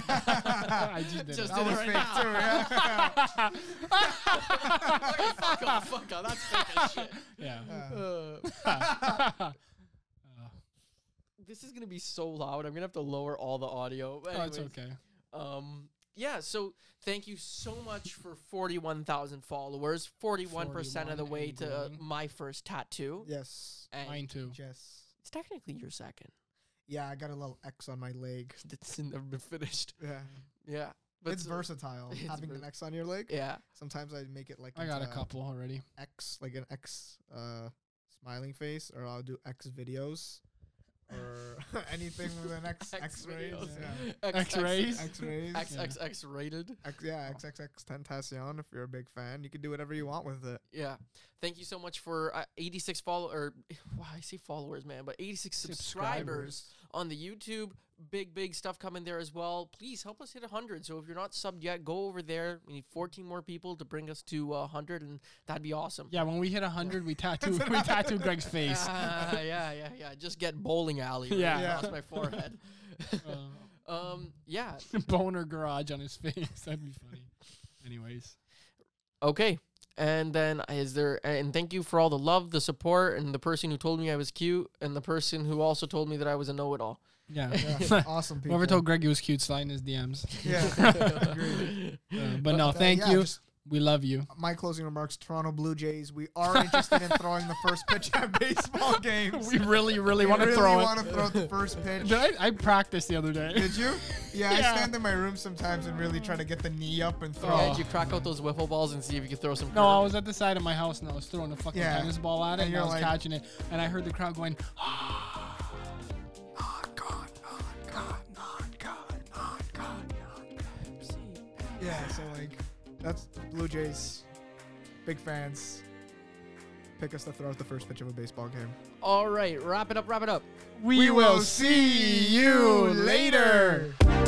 I just did Just it. That did it was right fake now. too. Yeah. fuck off. That's fake as shit. Yeah. This is gonna be so loud. I'm gonna have to lower all the audio. Oh, it's Anyways, okay. Yeah. So thank you so much for 41,000 followers. 41% of the 41 way and to growing. my first tattoo. Yes. And Mine too. Yes. it's technically your second. Yeah, I got a little X on my leg. It's never been finished. Yeah. Yeah. But It's versatile. it's Having an vers- X on your leg. Yeah. Sometimes I make it like I got a into couple already. X, like an X smiling face, or I'll do X videos, or anything with an X rays. videos. Yeah. X-rays? X rays. XXX rated. Yeah, XXX Tentacion. If you're a big fan, you can do whatever you want with it. Yeah. Thank you so much for 86 wow, I say followers, man, but 86 subscribers on the YouTube. Big stuff coming there as well. Please help us hit 100. So if you're not subbed yet, go over there. We need 14 more people to bring us to 100, and that'd be awesome. Yeah, when we hit 100, we tattoo Greg's face. Yeah. Just get bowling alley Yeah. right Yeah. across my forehead. Yeah. Boner garage on his face. That'd be funny. Anyways. Okay. And then and thank you for all the love, the support, and the person who told me I was cute, and the person who also told me that I was a know-it-all. Yeah. Yeah, awesome people. Whoever told Greg he was cute, slide in his DMs. Yeah, agreed. But no, thank yeah, you. just We love you. my closing remarks, Toronto Blue Jays, we are interested in throwing the first pitch at baseball games. We really, really We want to really throw want it. to throw the first pitch. Did I practiced the other day. Did you? Yeah, Yeah. I stand in my room sometimes and really try to get the knee up and throw. Yeah, did you crack out those wiffle balls and see if you could throw some? No, I curve? was at the side of my house and I was throwing a fucking Yeah. tennis ball at it And and you're I was like- catching it and I heard the crowd going, Yeah, so like, that's Blue Jays. Big fans. Pick us to throw out the first pitch of a baseball game. All right, wrap it up. we will see you later.